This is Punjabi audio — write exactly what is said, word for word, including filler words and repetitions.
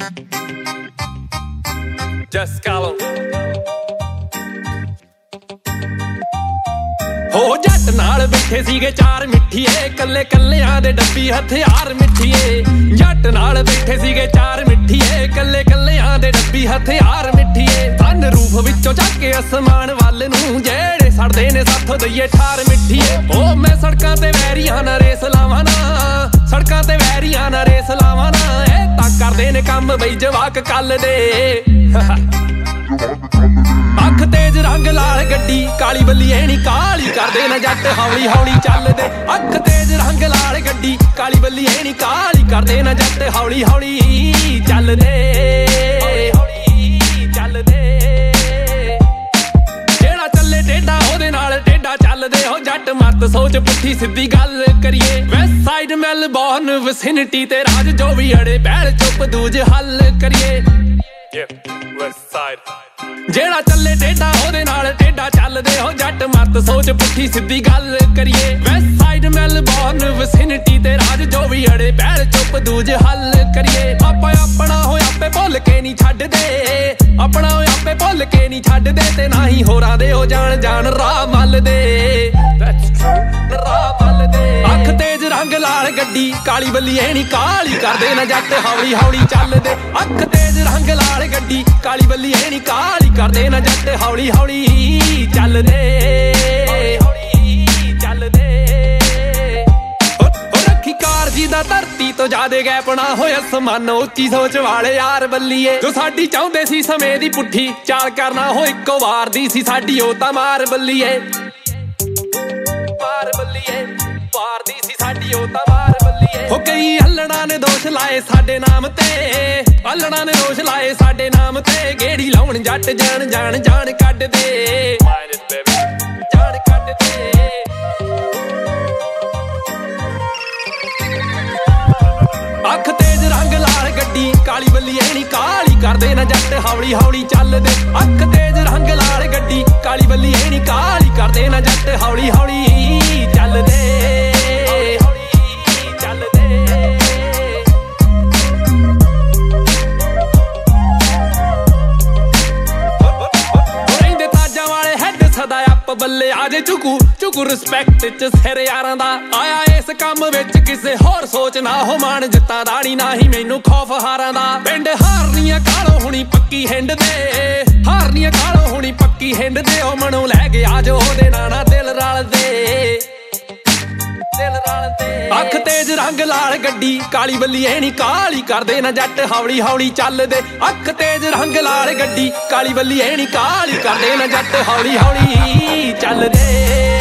Just call him. ਹੋ ਜੱਟ ਨਾਲ ਬੈਠੇ ਸੀਗੇ ਚਾਰ ਮਿੱਠੀਏ, ਕੱਲੇ ਕੱਲਿਆਂ ਦੇ ਡੱਬੀ ਹਥਿਆਰ ਮਿੱਠੀਏ। ਜੱਟ ਨਾਲ ਬੈਠੇ ਸੀਗੇ ਚਾਰ ਮਿੱਠੀਏ, ਕੱਲੇ ਕੱਲਿਆਂ ਦੇ ਡੱਬੀ ਹਥਿਆਰ ਮਿੱਠੀਏ। ਧਨ ਰੂਪ ਵਿੱਚੋਂ ਚੱਕ ਕੇ ਅਸਮਾਨ ਵੱਲ ਨੂੰ ਜਿਹੜੇ ਸੜਦੇ ਨੇ ਸਾਥੋਂ ਦਈਏ ਠਾਰ ਮਿੱਠੀਏ। ਉਹ ਮੈਂ ਸੜਕਾਂ ਤੇ ਵੈਰੀਆਂ ਨਾਲ ਰੇਸ ਲਾਵਾਂ ਨਾ, ਸੜਕਾਂ ਤੇ ਵੈਰੀਆਂ ਨਾਲ ਰੇਸ ਲਾਵਾਂ ਨਾ। ਇਹ ਤਾਂ ਕਰਦੇ ਨੇ ਕੰਮ ਬਈ ਜਵਾਕ ਕੱਲ ਦੇ। ਅੱਖ ਤੇਜ ਰੰਗ ਲਾਲ ਗੱਡੀ ਕਾਲੀ ਬੱਲੀਏ ਨੀ ਕਾਲੀ ਕਰਦੇ ਨਾ ਜੱਟ ਹੌਲੀ ਹੌਲੀ ਚੱਲਦੇ। ਅੱਖ ਤੇਜ ਰੰਗ ਲਾਲ ਗੱਡੀ ਕਾਲੀ ਬੱਲੀਏ ਨੀ ਕਾਲੀ ਕਰਦੇ ਨਾ ਜੱਟ ਹੌਲੀ ਹੌਲੀ ਚੱਲਦੇ ਚੱਲਦੇ। ਜਿਹੜਾ ਚੱਲੇ ਟੇਢਾ ਉਹਦੇ ਨਾਲ ਟੇਢਾ ਚੱਲਦੇ। ਹੋ ਜੱਟ ਮੱਤ ਸੋਚ ਪੁੱਠੀ ਸਿੱਧੀ ਗੱਲ ਕਰੀਏ। ਵੈਸਟ ਸਾਈਡ ਮੈਲਬੌਰਨ ਵਿਸਿਨਿਟੀ ਤੇ ਰਾਜ ਜੋ ਵੀ ਅੜੇ ਪਹਿਲ ਚੁੱਪ ਦੂਜ ਹੱਲ ਕਰੀਏ। ਜਿਹੜਾ ਚੱਲੇ ਟੇਢਾ ਉਹਦੇ ਨਾਲ ਟੇਢਾ ਚੱਲਦੇ। ਹੋ ਜੱਟ ਮੱਤ ਸੋਚ ਪੁੱਠੀ ਸਿੱਧੀ ਗੱਲ ਕਰੀਏ। ਵੈਸਟ ਸਾਈਡ ਮੈਲਬੌਰਨ ਵਿਸਿਨਿਟੀ ਤੇ ਰਾਜ ਜੋ ਵੀ ਅੜੇ ਪਹਿਲ ਚੁੱਪ ਦੂਜ ਹੱਲ ਕਰੀਏ। ਆਪਾਂ ਆਪਣਾ ਹੋਇਆ ਆਪੇ ਭੁੱਲ ਕੇ ਨਹੀਂ ਛੱਡਦੇ, ਆਪਣਾ ਹੋਇਆ ਆਪੇ ਭੁੱਲ ਕੇ ਨਹੀਂ ਛੱਡਦੇ। ਤੇ ਨਾ ਹੀ ਹੋਰਾਂ ਦੇ ਉਹ ਜਾਣ ਜਾਣ ਰਾਹ ਮੱਲਦੇ, ਰਾਹ ਮੱਲਦੇ। ਅੱਖ ਤੇਜ ਰੰਗ ਲਾਲ ਗੱਡੀ ਕਾਲੀ ਬੱਲੀਏ ਨੀ ਕਾਲੀ ਕਰਦੇ ਨਾ ਜੱਟ ਹੌਲੀ ਹੌਲੀ ਚੱਲਦੇ। ਅੱਖ ਤੇਜ ਰੰਗ ਲਾਲ ਗੱਡੀ ਕਾਲੀ ਬੱਲੀਏ ਨੀ ਕਾਲੀ ਕਰਦੇ ਨਾ ਜੱਟ ਹੌਲੀ ਹੌਲੀ ਚੱਲਦੇ ਚੱਲਦੇ। ਹੋ ਰੱਖੀ ਕਾਰ ਜੀ ਦਾ ਧਰਤੀ ਤੋਂ ਜ਼ਿਆਦੇ ਗੈਪਣਾ ਹੋਇਆ ਸਮਾਨ ਉੱਚੀ ਸੋਚ ਵਾਲੇ ਯਾਰ ਬੱਲੀਏ। ਜੋ ਸਾਡੀ ਚਾਹੁੰਦੇ ਸੀ ਸਮੇਂ ਦੀ ਪੁੱਠੀ ਚਾਲ ਕਰਨਾ ਹੋ ਇੱਕੋ ਵਾਰ ਦੀ ਸੀ ਸਾਡੀ ਉਹ ਤਾਂ ਮਾਰ ਬੱਲੀਏ। ਮਾਰ ਬੱਲੀਏ ਵਾਰ ਦੀ ਸੀ ਸਾਡੀ ਉਹ ਤਾਂ ਮਾਰ ਬੱਲੀਏ। ਹੋ ਕਈ ਹੱਲਣਾ ਨੇ ਦੋਸ਼ ਲਾਏ ਸਾਡੇ ਨਾਮ ਤੇ, ਹੱਲਣਾ ਨੇ ਦੋਸ਼ ਲਾਏ ਸਾਡੇ ਨਾਮ ਤੇ। ਗੇੜੀ ਲਾਉਣ ਜੱਟ ਜਾਣ ਜਾਣ ਜਾਣ ਕੱਢਦੇ, ਜਾਣ ਕੱਢਦੇ। ਅੱਖ ਤੇਜ ਰੰਗ ਲਾਲ ਗੱਡੀ ਕਾਲੀ ਬੱਲੀਏ ਨੀ ਕਾਲੀ ਕਰਦੇ ਨਾ ਜੱਟ ਹੌਲੀ ਹੌਲੀ ਚੱਲਦੇ। ਅੱਖ ਤੇਜ ਰੰਗ ਲਾਲ ਗੱਡੀ ਕਾਲੀ ਬੱਲੀਏ ਨੀ ਕਾਲੀ ਕਰਦੇ ਨਾ ਜੱਟ ਹੌਲੀ ਹੌਲੀ ਚੱਲਦੇ ਚੱਲਦੇ। ਰਹਿੰਦੇ ਤਾਜਾਂ ਵਾਲੇ ਹੈਡ ਸਦਾ ਅੱਪ ਬੱਲੇ ਆਜੇ ਚੁਕੂ ਚੁਕੂ ਰਿਸਪੈਕਟ ਚ ਸਿਰ ਯਾਰਾਂ ਦਾ। ਆਇਆ ਇਸ ਕੰਮ ਵਿੱਚ ਕਿਸੇ ਹੋਰ ਸੋਚ ਨਾ ਹੋ ਮਾਣ ਜਿੱਤਾਂ ਦਾੜੀ ਨਾ ਹੀ ਮੈਨੂੰ ਖੌਫ ਹਾਰਾਂ ਦਾ। ਪਿੰਡ ਹਾਰਨੀਆਂ ਕਾਲੋ ਹੁਣੀ ਪੱਕੀ ਹਿੰਡ ਦੇ, ਹਾਰਨੀਆਂ ਕਾਲੋ ਹੁਣੀ ਪੱਕੀ ਹਿੰਡ ਦੇ। ਉਹ ਮਨੋਂ ਲੈ ਕੇ ਆ ਜੋ ਉਹਦੇ ਨਾਨਾ ਦਿਲ ਰਲਦੇ, ਦਿਲ ਰਲਦੇ। ਅੱਖ ਤੇਜ ਰੰਗ ਲਾਲ ਗੱਡੀ ਕਾਲੀ ਬੱਲੀਏ ਨੀ ਕਾਲੀ ਕਰਦੇ ਨਾ ਜੱਟ ਹੌਲੀ ਹੌਲੀ ਚੱਲਦੇ। ਅੱਖ ਤੇਜ ਰੰਗ ਲਾਲ ਗੱਡੀ ਕਾਲੀ ਬੱਲੀਏ ਨੀ ਕਾਲੀ ਕਰਦੇ ਨਾ ਜੱਟ ਹੌਲੀ ਹੌਲੀ ਚੱਲਦੇ।